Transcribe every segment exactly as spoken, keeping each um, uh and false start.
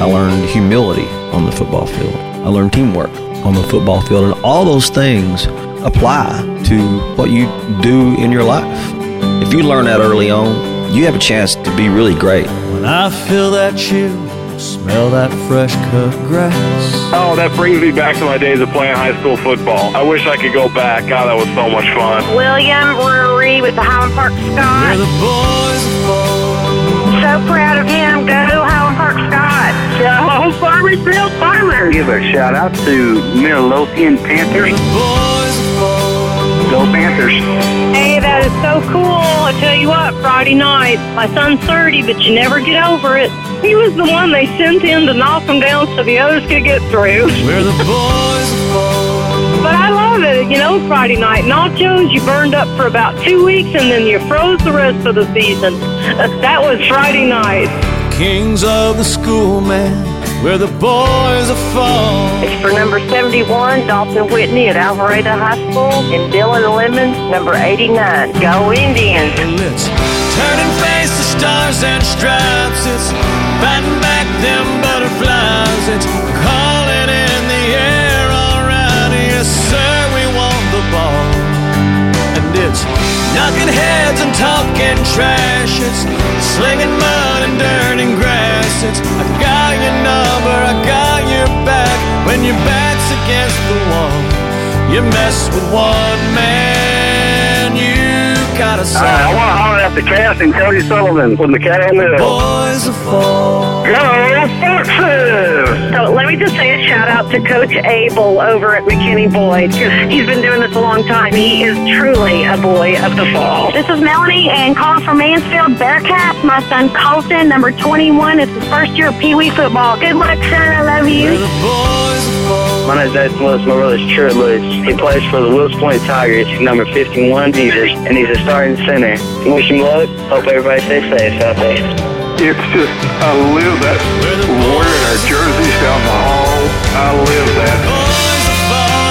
I learned humility on the football field. I learned teamwork on the football field, and all those things apply to what you do in your life. If you learn that early on, you have a chance to be really great. When I feel that chill, smell that fresh cut grass. Oh, that brings me back to my days of playing high school football. I wish I could go back. God, that was so much fun. William Brewery with the Highland Park Scott. Where the boys are born. So proud of him. Go Highland Park Scott. Go Farmersville Farmers. Give a shout out to Midlothian Panthers. Where the boys are born. Go Panthers. Hey, that is so cool. I tell you what, Friday night, my son's thirty, but you never get over it. He was the one they sent in to knock them down so the others could get through. Where the boys are born. But I love it, you know, Friday night nachos, you burned up for about two weeks and then you froze the rest of the season. That was Friday night. Kings of the school, man, where the boys are fallen. It's for number seventy-one, Dalton Whitney at Alvarado High School, and Dylan Lemons, number eighty-nine. Go Indians. Well, it's turning face to stars and stripes. It's fighting back them butterflies. It's calling in the air, all right. Yes, sir, we want the ball. And it's knocking heads and talking trash. It's slinging mud and dirt and grass. It's I got your number, I got your back. When your back's against the wall, you mess with one man, you gotta say. Uh, I want to holler at the cast and Cody Sullivan from the Cat on the Hill. Boys are fall. Go Foxes! So let me just say a shout out to Coach Abel over at McKinney Boyd, because he's been doing this a long time. He is truly a boy of the fall. This is Melanie and calling from Mansfield Bearcats. My son Colton, number twenty-one, is his first year of Pee Wee football. Good luck, son. I love Where you. the boys are fall. My name's Jason Lewis. My brother's Trent Lewis. He plays for the Wilkes Point Tigers. He's number fifty-one, Jesus, and he's a starting center. Wish him luck. Hope everybody stays safe out there. It's just, I live that. Wearing our jerseys down the hall. I live that. Boys are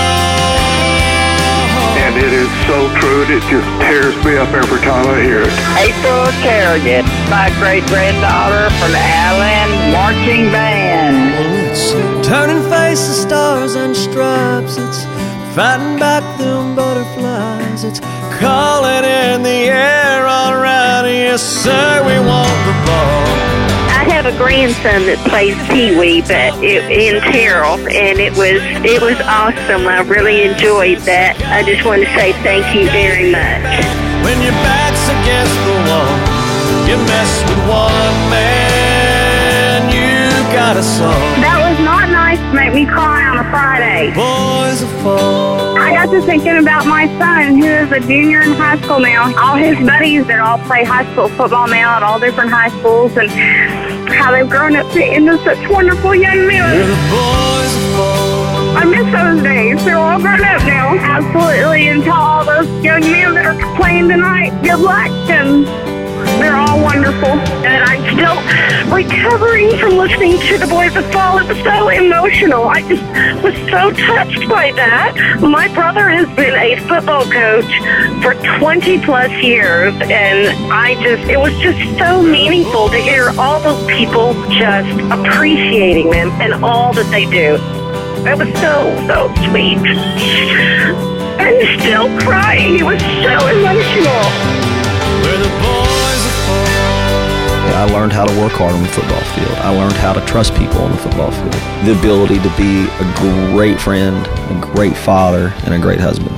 fall. And it is so true. It just tears me up every time I hear it. April Kerrigan, my great-granddaughter from the Allen Marching Band. Well, it's turning face to stars and stripes. It's fighting back them butterflies. It's calling in the air, all right. Yes, sir, we want the ball. I have a grandson that plays Pee Wee, but it, in Terrell, and it was it was awesome. I really enjoyed that. I just want to say thank you very much. When your back's against the wall, you mess with one man, you got a song. That was not nice to make me cry on a Friday. Boys are fall. I got to thinking about my son, who is a junior in high school now. All his buddies that all play high school football now at all different high schools, and how they've grown up into such wonderful young Where men. the boys are fall. I miss those days. They're all grown up now. Absolutely. And to all those young men that are playing tonight, good luck. And they're all wonderful. And I'm still recovering from listening to the Boys of Fall. It was so emotional. I just was so touched by that. My brother has been a football coach for twenty plus years, and I just, it was just so meaningful to hear all those people just appreciating them and all that they do. It was so, so sweet. I'm still crying. It was so emotional. Where the boys are fall. I learned how to work hard on the football field. I learned how to trust people on the football field. The ability to be a great friend, a great father, and a great husband.